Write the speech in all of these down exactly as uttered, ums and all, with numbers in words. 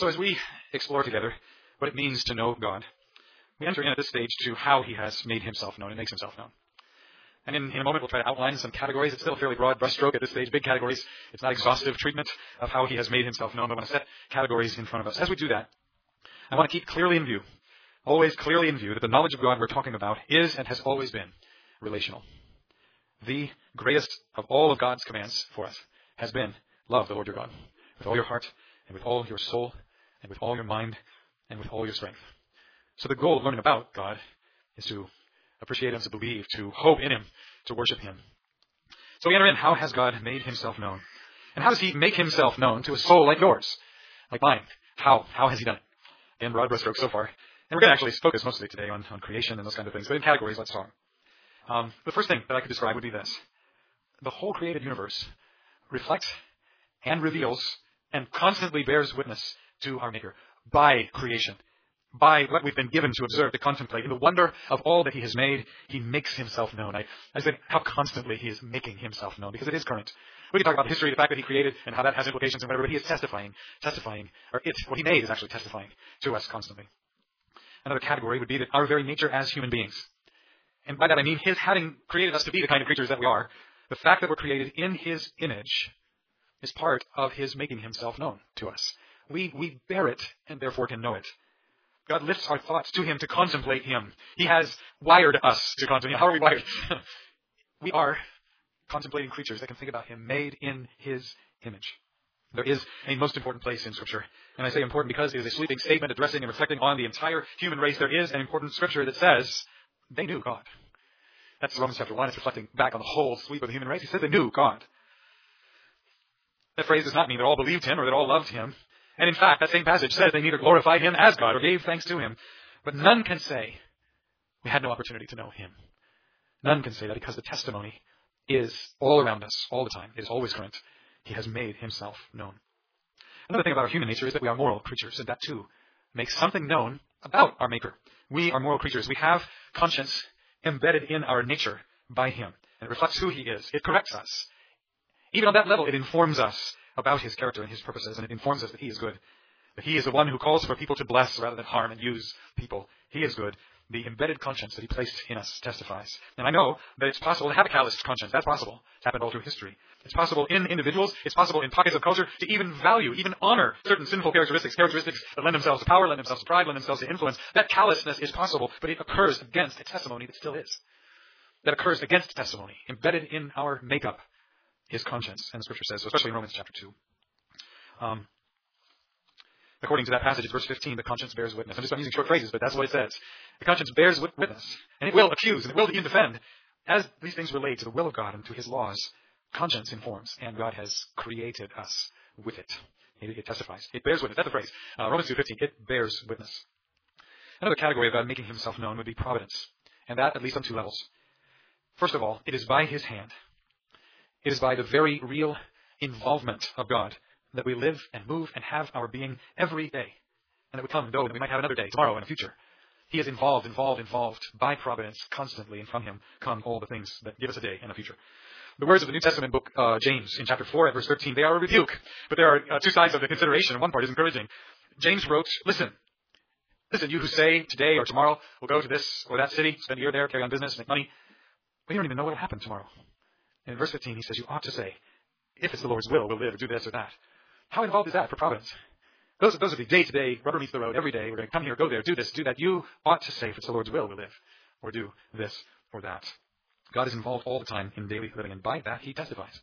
So as we explore together what it means to know God, we enter in at this stage to how he has made himself known and makes himself known. And in, in a moment, we'll try to outline some categories. It's still a fairly broad brushstroke at this stage, big categories. It's not exhaustive treatment of how he has made himself known, but I want to set categories in front of us. As we do that, I want to keep clearly in view, always clearly in view, that the knowledge of God we're talking about is and has always been relational. The greatest of all of God's commands for us has been love the Lord your God with all your heart and with all your soul and with all your mind and with all your strength. So the goal of learning about God is to appreciate him, to believe, to hope in him, to worship him. So we enter in, how has God made himself known? And how does he make himself known to a soul like yours, like mine? How? How has he done it? Again, broad brushstrokes so far. And we're going to actually focus mostly today on, on creation and those kind of things. But in categories, let's talk. Um, the first thing that I could describe would be this. The whole created universe reflects and reveals and constantly bears witness to our Maker by creation. By what we've been given to observe, to contemplate. In the wonder of all that he has made, he makes himself known. I, I said how constantly he is making himself known, because it is current. We can talk about history, the fact that he created, and how that has implications and whatever, but he is testifying, testifying, or it, what he made is actually testifying to us constantly. Another category would be that our very nature as human beings. And by that I mean his having created us to be the kind of creatures that we are. The fact that we're created in his image is part of his making himself known to us. We, we bear it and therefore can know it. God lifts our thoughts to him to contemplate him. He has wired us to contemplate him. How are we wired? We are contemplating creatures that can think about him, made in his image. There is a most important place in Scripture. And I say important because it is a sweeping statement addressing and reflecting on the entire human race. There is an important Scripture that says they knew God. That's Romans chapter one. It's reflecting back on the whole sweep of the human race. He said they knew God. That phrase does not mean that all believed him or that all loved him. And in fact, that same passage says they neither glorified him as God or gave thanks to him. But none can say we had no opportunity to know him. None can say that, because the testimony is all around us all the time. It is always current. He has made himself known. Another thing about our human nature is that we are moral creatures, and that too makes something known about our Maker. We are moral creatures. We have conscience embedded in our nature by him. And it reflects who he is. It corrects us. Even on that level, it informs us about his character and his purposes, and it informs us that he is good. That he is the one who calls for people to bless rather than harm and use people. He is good. The embedded conscience that he placed in us testifies. And I know that it's possible to have a calloused conscience. That's possible. It's happened all through history. It's possible in individuals. It's possible in pockets of culture to even value, even honor certain sinful characteristics, characteristics that lend themselves to power, lend themselves to pride, lend themselves to influence. That callousness is possible, but it occurs against a testimony that still is. That occurs against testimony, embedded in our makeup. His conscience, and the Scripture says, so especially in Romans chapter two. Um, according to that passage, it's verse fifteen, the conscience bears witness. I'm just I'm using short phrases, but that's what it says. The conscience bears witness, and it will accuse, and it will even defend. As these things relate to the will of God and to his laws, conscience informs, and God has created us with it. It, it testifies. It bears witness. That's the phrase. Uh, Romans two fifteen, it bears witness. Another category of God making himself known would be providence, and that at least on two levels. First of all, it is by his hand. It is by the very real involvement of God that we live and move and have our being every day. And that we come and go, and we might have another day, tomorrow, in the future. He is involved, involved, involved by providence constantly, and from him come all the things that give us a day and a future. The words of the New Testament book, uh, James, in chapter four, at verse thirteen, they are a rebuke. But there are uh, two sides of the consideration, and one part is encouraging. James wrote, listen, listen, you who say today or tomorrow we'll go to this or that city, spend a year there, carry on business, make money. But you don't even know what will happen tomorrow. And in verse fifteen, he says, you ought to say, if it's the Lord's will, we'll live or do this or that. How involved is that for providence? Those, those are the day-to-day, rubber meets the road every day. We're going to come here, go there, do this, do that. You ought to say, if it's the Lord's will, we'll live or do this or that. God is involved all the time in daily living, and by that, he testifies.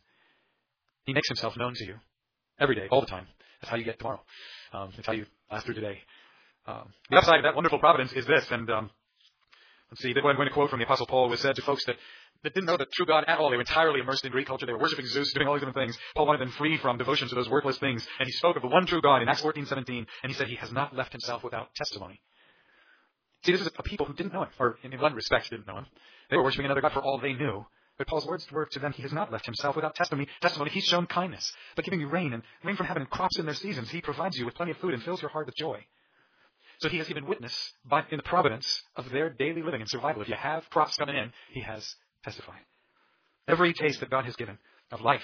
He makes himself known to you every day, all the time. That's how you get tomorrow. Um, it's how you last through today. Um, the upside of that wonderful providence is this, and um, let's see, I'm going to quote from the Apostle Paul, was said to folks that that didn't know the true God at all. They were entirely immersed in Greek culture. They were worshiping Zeus, doing all these different things. Paul wanted them free from devotion to those worthless things. And he spoke of the one true God in Acts fourteen seventeen. And he said he has not left himself without testimony. See, this is a people who didn't know him, or in one respect didn't know him. They were worshiping another God for all they knew. But Paul's words were to them, he has not left himself without testimony. Testimony, he's shown kindness. By giving you rain and rain from heaven and crops in their seasons, he provides you with plenty of food and fills your heart with joy. So he has given witness by, in the providence of their daily living and survival. If you have crops coming in, he has testified. Every taste that God has given of life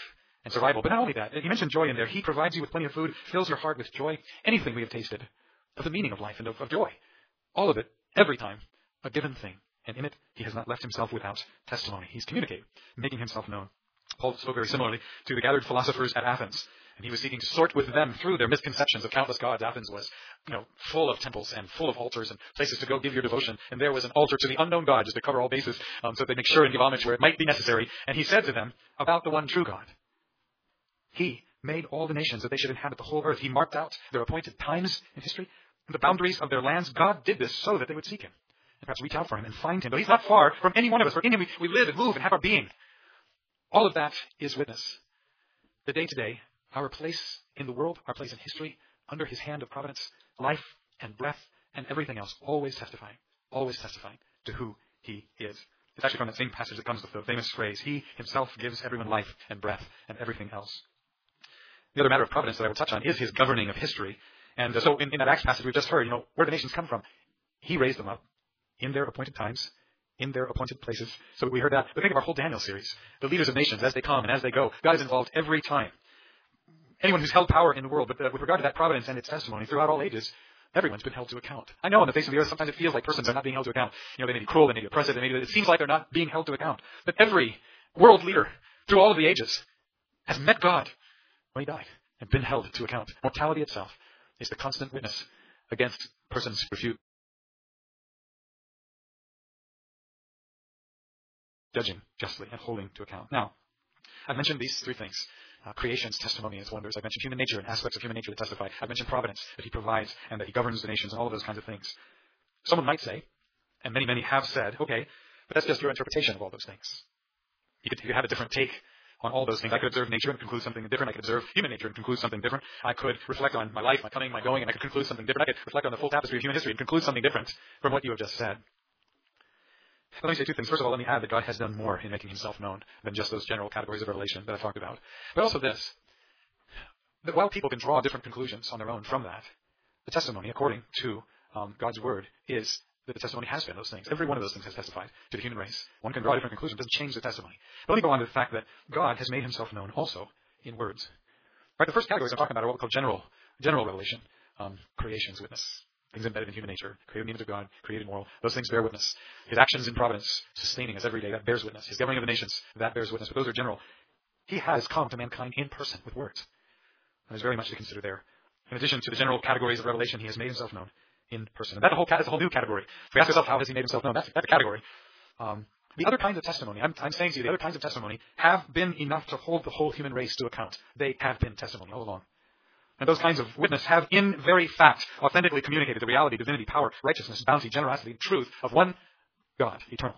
and survival. But not only that, he mentioned joy in there. He provides you with plenty of food, fills your heart with joy. Anything we have tasted of the meaning of life and of, of joy. All of it, every time, a given thing. And in it, he has not left himself without testimony. He's communicating, making himself known. Paul spoke very similarly to the gathered philosophers at Athens. And he was seeking to sort with them through their misconceptions of countless gods. Athens was, you know, full of temples and full of altars and places to go give your devotion. And there was an altar to the unknown God, just to cover all bases, um, so they make sure and give homage where it might be necessary. And he said to them about the one true God. He made all the nations that they should inhabit the whole earth. He marked out their appointed times in history, the boundaries of their lands. God did this so that they would seek him and perhaps reach out for him and find him. But he's not far from any one of us. For in him we, we live and move and have our being. All of that is witness. The day-to-day, our place in the world, our place in history, under his hand of providence, life and breath and everything else, always testifying, always testifying to who he is. It's actually from that same passage that comes with the famous phrase, he himself gives everyone life and breath and everything else. The other matter of providence that I will touch on is his governing of history. And uh, so in, in that Acts passage we've just heard, you know, where the nations come from. He raised them up in their appointed times, in their appointed places. So we heard that. But think of our whole Daniel series. The leaders of nations, as they come and as they go, God is involved every time. Anyone who's held power in the world, but uh, with regard to that providence and its testimony throughout all ages, everyone's been held to account. I know on the face of the earth, sometimes it feels like persons are not being held to account. You know, they may be cruel, they may be oppressive, they may be, it seems like they're not being held to account. But every world leader, through all of the ages, has met God when he died and been held to account. Mortality itself is the constant witness against persons who refute judging justly and holding to account. Now, I've mentioned these three things. Uh, creation's testimony and its wonders. I've mentioned human nature and aspects of human nature that testify. I've mentioned providence, that he provides and that he governs the nations and all of those kinds of things. Someone might say, and many, many have said, okay, but that's just your interpretation of all those things. You could, you could have a different take on all those things. I could observe nature and conclude something different. I could observe human nature and conclude something different. I could reflect on my life, my coming, my going, and I could conclude something different. I could reflect on the full tapestry of human history and conclude something different from what you have just said. Let me say two things. First of all, let me add that God has done more in making himself known than just those general categories of revelation that I talked about. But also this, that while people can draw different conclusions on their own from that, the testimony, according to um, God's word, is that the testimony has been those things. Every one of those things has testified to the human race. One can draw a different conclusion. It doesn't change the testimony. But let me go on to the fact that God has made himself known also in words. Right, the first categories I'm talking about are what we call general, general revelation, um, creation's witness. Things embedded in human nature, created in the image of God, created moral. Those things bear witness. His actions in providence, sustaining us every day, that bears witness. His governing of the nations, that bears witness. But those are general. He has come to mankind in person with words. And there's very much to consider there. In addition to the general categories of revelation, he has made himself known in person. And that's a whole, that's a whole new category. If we ask ourselves, how has he made himself known? That's, that's a category. Um, the other kinds of testimony, I'm, I'm saying to you, the other kinds of testimony have been enough to hold the whole human race to account. They have been testimony all along. And those kinds of witness have in very fact authentically communicated the reality, divinity, power, righteousness, bounty, generosity, and truth of one God, eternal.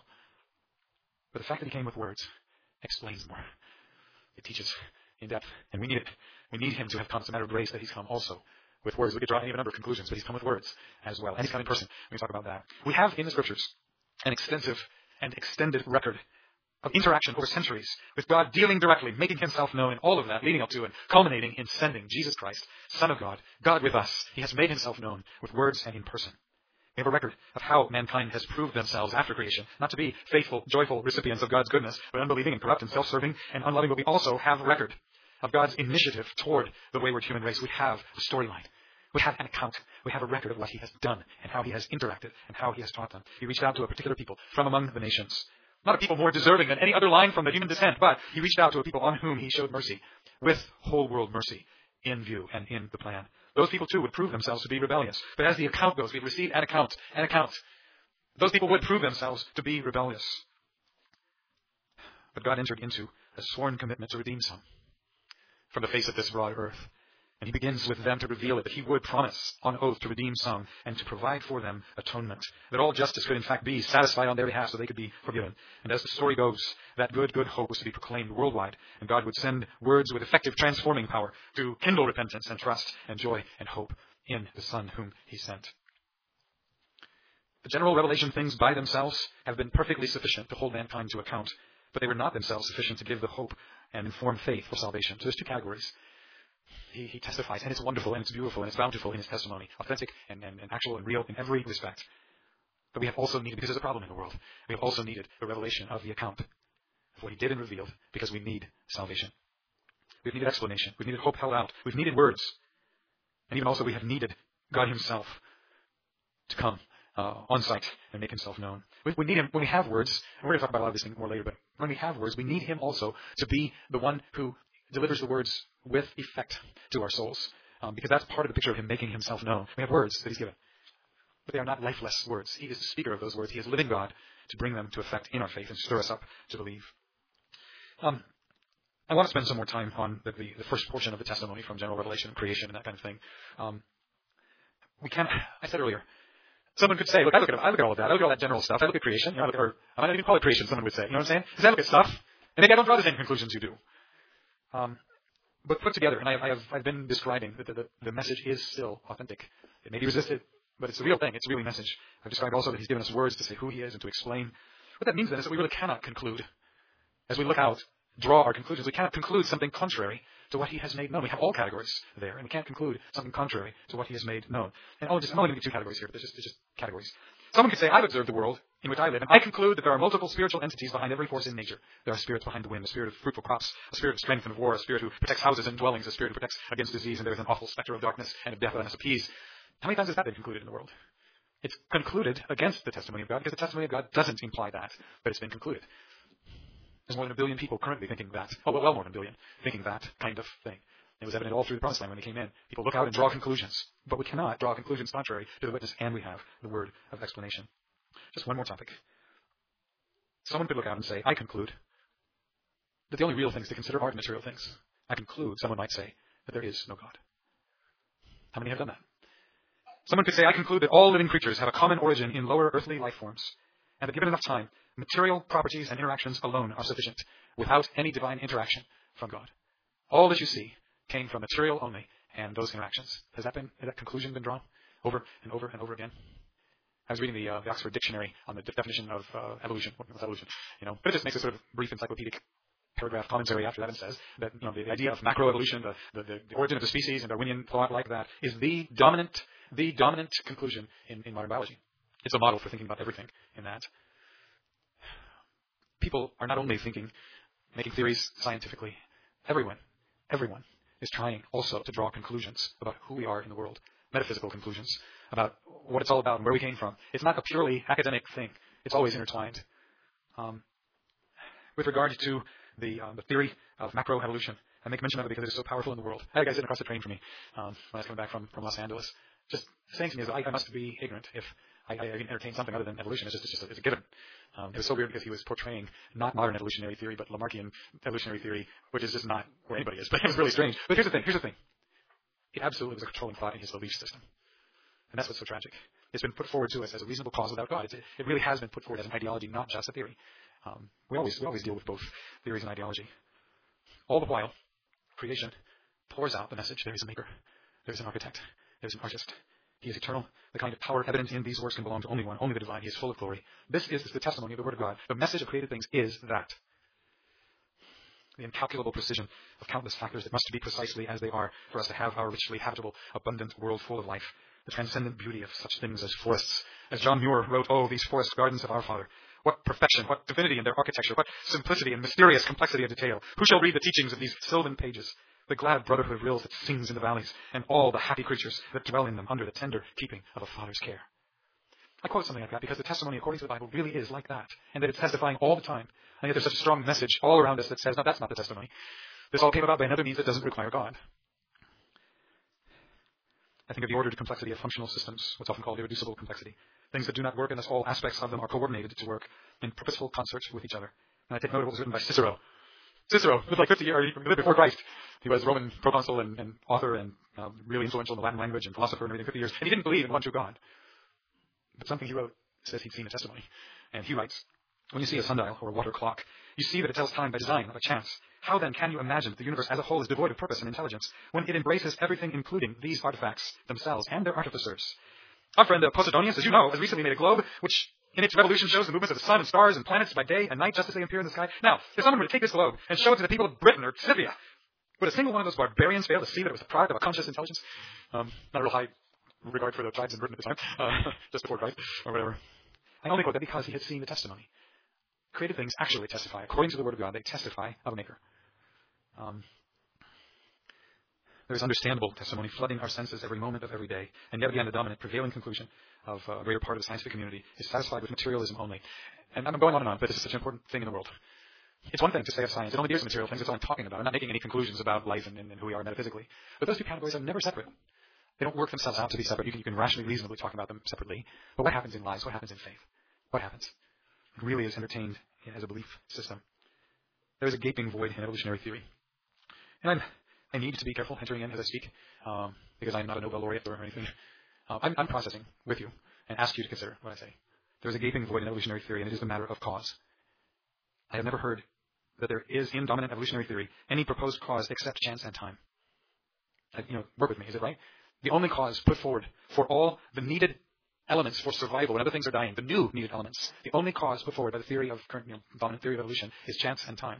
But the fact that he came with words explains more. It teaches in depth, and we need it. We need him to have come. It's a matter of grace that he's come also with words. We could draw any number of conclusions, but he's come with words as well. And he's come in person. We talk about that. We have in the scriptures an extensive and extended record of interaction over centuries with God dealing directly, making himself known, and all of that leading up to and culminating in sending Jesus Christ, Son of God, God with us. He has made himself known with words and in person. We have a record of how mankind has proved themselves after creation, not to be faithful, joyful recipients of God's goodness, but unbelieving and corrupt and self-serving and unloving. But we also have a record of God's initiative toward the wayward human race. We have a storyline. We have an account. We have a record of what he has done and how he has interacted and how he has taught them. He reached out to a particular people from among the nations. Not a people more deserving than any other line from the human descent, but he reached out to a people on whom he showed mercy, with whole world mercy in view and in the plan. Those people too would prove themselves to be rebellious. But as the account goes, we've received an account, an account. Those people would prove themselves to be rebellious. But God entered into a sworn commitment to redeem some from the face of this broad earth. And he begins with them to reveal it, that he would promise on oath to redeem some and to provide for them atonement. That all justice could in fact be satisfied on their behalf so they could be forgiven. And as the story goes, that good, good hope was to be proclaimed worldwide. And God would send words with effective transforming power to kindle repentance and trust and joy and hope in the Son whom he sent. The general revelation things by themselves have been perfectly sufficient to hold mankind to account. But they were not themselves sufficient to give the hope and inform faith for salvation. So there's two categories. He, he testifies, and it's wonderful, and it's beautiful, and it's bountiful in his testimony, authentic and, and, and actual and real in every respect. But we have also needed, because there's a problem in the world, we have also needed the revelation of the account of what he did and revealed, because we need salvation. We've needed explanation. We've needed hope held out. We've needed words. And even also we have needed God himself to come uh, on site and make himself known. We, we need him when we have words, and we're going to talk about a lot of these things more later, but when we have words, we need him also to be the one who delivers the words with effect to our souls. Um, because that's part of the picture of him making himself known. We have words that he's given. But they are not lifeless words. He is the speaker of those words. He is living God to bring them to effect in our faith and stir us up to believe. Um, I want to spend some more time on the, the, the first portion of the testimony from general revelation, creation, and that kind of thing. Um, we can I said earlier, someone could say, look, I look at I look at all of that. I look at all that general stuff. I look at creation. You know, I look at, or I might not even call it creation, someone would say. You know what I'm saying? Because I look at stuff, and maybe I don't draw the same conclusions you do. Um, but put together, and I, I have, I've been describing that the, the, the message is still authentic. It may be resisted, but it's a real thing. It's a real message. I've described also that he's given us words to say who he is and to explain. What that means then is that we really cannot conclude. As we look out, draw our conclusions, we cannot conclude something contrary to what he has made known. We have all categories there, and we can't conclude something contrary to what he has made known. And I'll just, I'm only going to give two categories here, but there's just, there's just categories. Someone could say, I've observed the world in which I live, and I conclude that there are multiple spiritual entities behind every force in nature. There are spirits behind the wind, a spirit of fruitful crops, a spirit of strength and of war, a spirit who protects houses and dwellings, a spirit who protects against disease, and there is an awful specter of darkness and of death that must appease. How many times has that been concluded in the world? It's concluded against the testimony of God, because the testimony of God doesn't imply that, but it's been concluded. There's more than a billion people currently thinking that, oh, well, well more than a billion, thinking that kind of thing. It was evident all through the promised land when they came in. People look out and draw conclusions, but we cannot draw conclusions contrary to the witness, and we have the word of explanation. Just one more topic. Someone could look out and say, I conclude that the only real things to consider are the material things. I conclude, someone might say, that there is no God. How many have done that? Someone could say, I conclude that all living creatures have a common origin in lower earthly life forms, and that given enough time, material properties and interactions alone are sufficient, without any divine interaction from God. All that you see came from material only, and those interactions. Has that been, has that conclusion been drawn over and over and over again? I was reading the, uh, the Oxford Dictionary on the definition of uh, evolution. What is evolution? You know, but it just makes a sort of brief encyclopedic paragraph commentary after that and says that, you know, the, the idea of macroevolution, the, the, the origin of the species, and Darwinian thought like that, is the dominant, the dominant conclusion in, in modern biology. It's a model for thinking about everything in that. People are not only thinking, making theories scientifically. Everyone, everyone is trying also to draw conclusions about who we are in the world, metaphysical conclusions about what it's all about and where we came from. It's not a purely academic thing. It's always intertwined. Um, with regard to the, um, the theory of macroevolution, I make mention of it because it is so powerful in the world. I had a guy sitting across the train from me um, when I was coming back from, from Los Angeles, just saying to me, I, I must be ignorant if I, I entertain something other than evolution. It's just, it's just a, it's a given. Um, it was so weird because he was portraying not modern evolutionary theory, but Lamarckian evolutionary theory, which is just not where anybody is. But it was really strange. But here's the thing. Here's the thing. It absolutely was a controlling thought in his belief system. And that's what's so tragic. It's been put forward to us as a reasonable cause without God. It's, it really has been put forward as an ideology, not just a theory. Um, we always we always deal with both theories and ideology. All the while, creation pours out the message. There is a maker. There is an architect. There is an artist. He is eternal. The kind of power evident in these works can belong to only one, only the divine. He is full of glory. This is the testimony of the Word of God. The message of created things is that. The incalculable precision of countless factors that must be precisely as they are for us to have our richly habitable, abundant world full of life. The transcendent beauty of such things as forests. As John Muir wrote, oh, these forest gardens of our Father. What perfection, what divinity in their architecture, what simplicity and mysterious complexity of detail. Who shall read the teachings of these sylvan pages? The glad brotherhood of rills that sings in the valleys, and all the happy creatures that dwell in them under the tender keeping of a Father's care. I quote something like that because the testimony according to the Bible really is like that, and that it's testifying all the time. And yet there's such a strong message all around us that says, no, that's not the testimony. This all came about by another means that doesn't require God. I think of the ordered complexity of functional systems, what's often called irreducible complexity. Things that do not work unless all aspects of them are coordinated to work in purposeful concert with each other. And I take note of what was written by Cicero. Cicero lived like fifty years, he lived before Christ. He was Roman proconsul and, and author and um, really influential in the Latin language and philosopher and everything, fifty years. And he didn't believe in one true God. But something he wrote says he'd seen a testimony. And he writes, when you see a sundial or a water clock, you see that it tells time by design, not by chance. How then can you imagine that the universe as a whole is devoid of purpose and intelligence when it embraces everything including these artifacts themselves and their artificers? Our friend uh, Posidonius, as you know, has recently made a globe which in its revolution shows the movements of the sun and stars and planets by day and night just as they appear in the sky. Now, if someone were to take this globe and show it to the people of Britain or Scythia, would a single one of those barbarians fail to see that it was the product of a conscious intelligence? Um, not a real high regard for the tribes in Britain at the time, uh, just before Christ, or whatever. I only quote that because he had seen the testimony. Created things actually testify. According to the Word of God, they testify of a Maker. Um, There is understandable testimony flooding our senses every moment of every day. And yet again, the dominant prevailing conclusion of a greater part of the scientific community is satisfied with materialism only. And I'm going on and on, but this is such an important thing in the world. It's one thing to say of science, it only deals with material things, it's all I'm talking about. I'm not making any conclusions about life and, and, and who we are metaphysically. But those two categories are never separate. They don't work themselves out to be separate. You can, you can rationally, reasonably talk about them separately. But what happens in lives? What happens in faith? What happens? It really is entertained as a belief system. There is a gaping void in evolutionary theory. And I'm, I need to be careful entering in as I speak, um, because I'm not a Nobel laureate or anything. Uh, I'm, I'm processing with you and ask you to consider what I say. There is a gaping void in evolutionary theory, and it is the matter of cause. I have never heard that there is, in dominant evolutionary theory, any proposed cause except chance and time. Uh, you know, work with me, is it right? The only cause put forward for all the needed elements for survival when other things are dying, the new needed elements, the only cause put forward by the theory of current, you know, dominant theory of evolution is chance and time.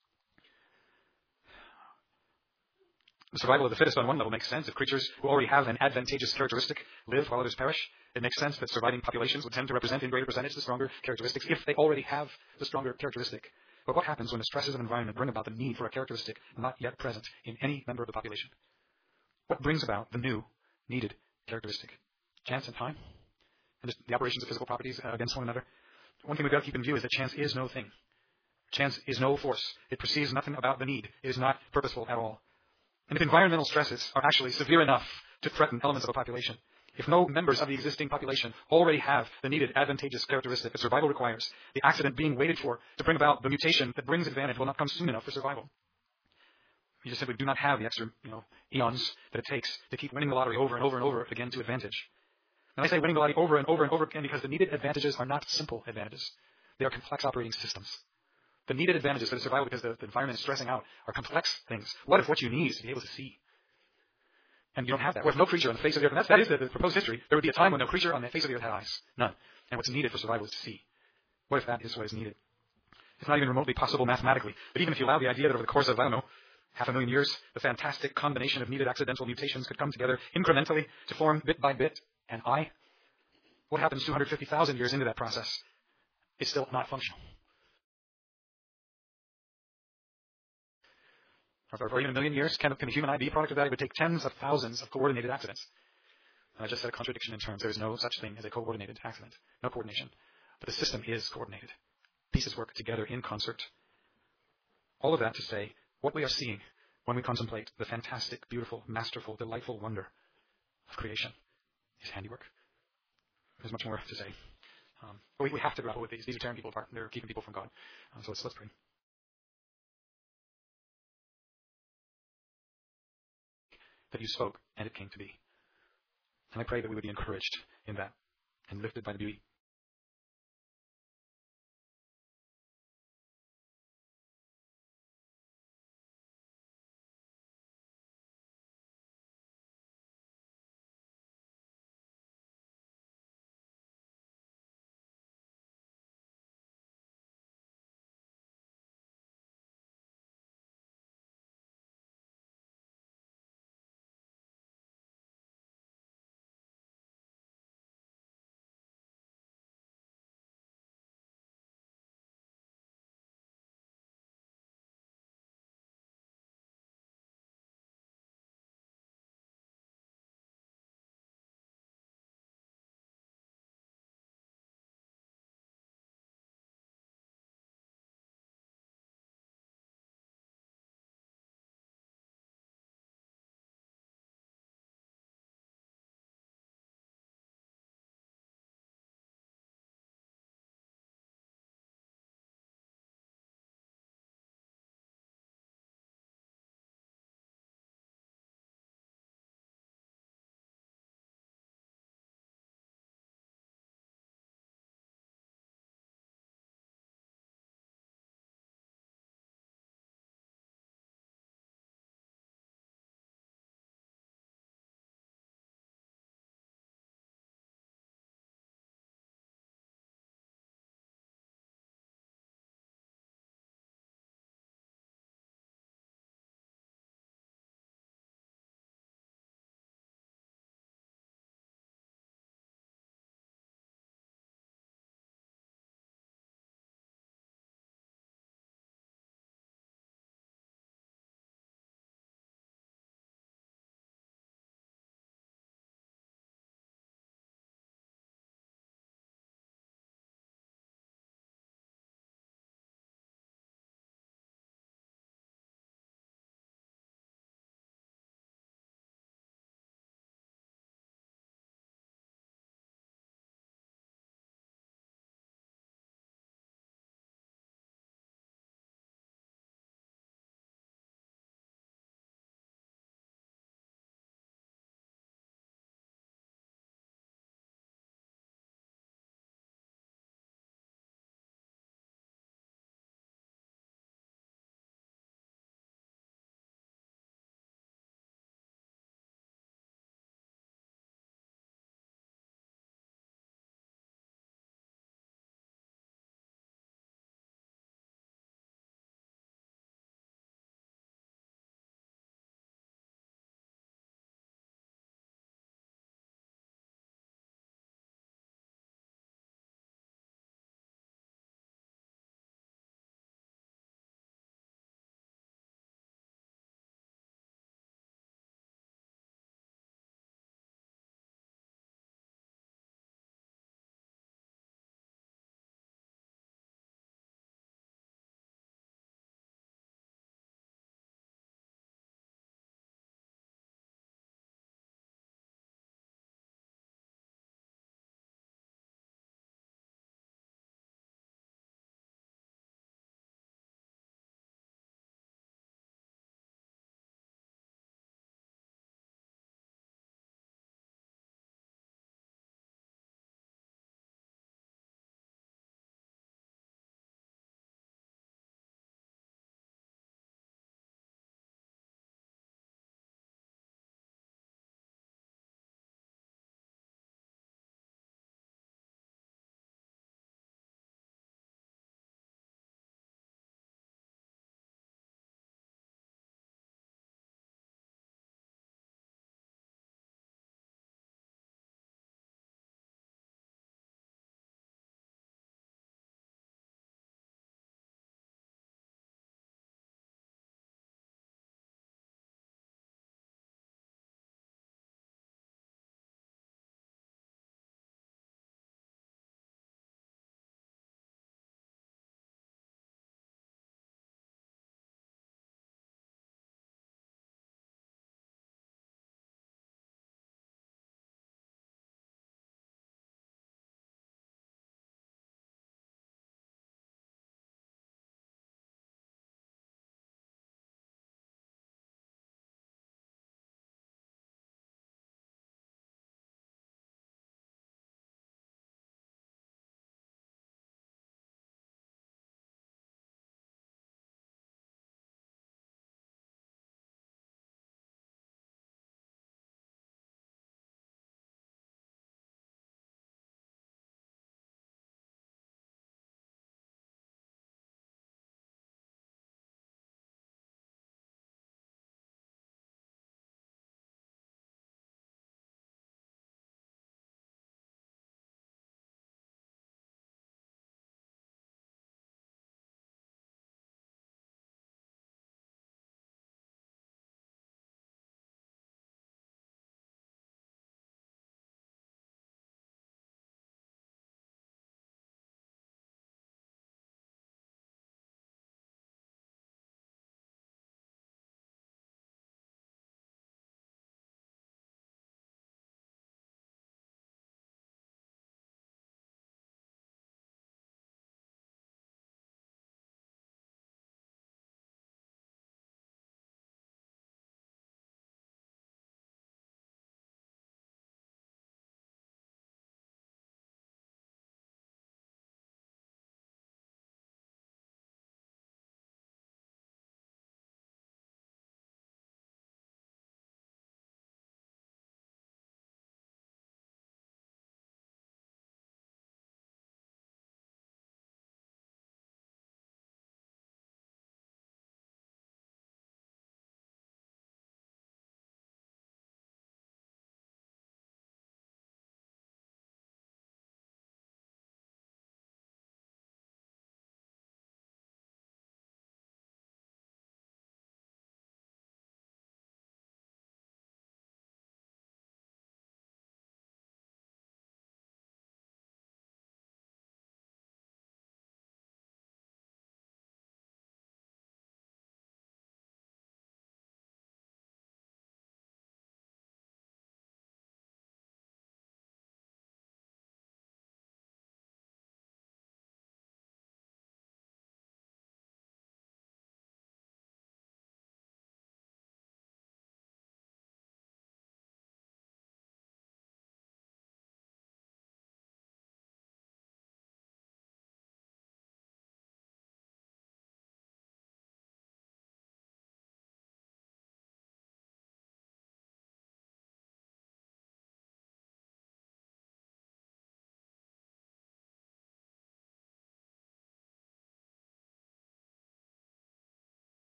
The survival of the fittest on one level makes sense. If creatures who already have an advantageous characteristic live while others perish, it makes sense that surviving populations would tend to represent in greater percentage the stronger characteristics if they already have the stronger characteristic. But what happens when the stresses of environment bring about the need for a characteristic not yet present in any member of the population? What brings about the new, needed characteristic? Chance and time? And just the operations of physical properties uh, against one another? One thing we've got to keep in view is that chance is no thing. Chance is no force. It perceives nothing about the need. It is not purposeful at all. And if environmental stresses are actually severe enough to threaten elements of a population, if no members of the existing population already have the needed advantageous characteristic that survival requires, the accident being waited for to bring about the mutation that brings advantage will not come soon enough for survival. You just simply do not have the extra, you know, eons that it takes to keep winning the lottery over and over and over again to advantage. And I say winning the lottery over and over and over again because the needed advantages are not simple advantages. They are complex operating systems. The needed advantages for the survival because the, the environment is stressing out are complex things. What if what you need is to be able to see? And you don't have that. What if no creature on the face of the earth, and that's, that is the, the proposed history, there would be a time when no creature on the face of the earth had eyes. None. And what's needed for survival is to see. What if that is what is needed? It's not even remotely possible mathematically. But even if you allow the idea that over the course of, I don't know, half a million years, the fantastic combination of needed accidental mutations could come together incrementally to form bit by bit an eye, what happens two hundred fifty thousand years into that process? It's still not functional. Or even a million years, can, can a human eye be a product of that? It would take tens of thousands of coordinated accidents. And I just said a contradiction in terms. There is no such thing as a coordinated accident. No coordination. But the system is coordinated. Pieces work together in concert. All of that to say, what we are seeing when we contemplate the fantastic, beautiful, masterful, delightful wonder of creation is handiwork. There's much more to say. Um, but we, we have to grapple with these. These are tearing people apart. They're keeping people from God. Um, so let's, let's pray. That you spoke, and it came to be. And I pray that we would be encouraged in that, and lifted by the beauty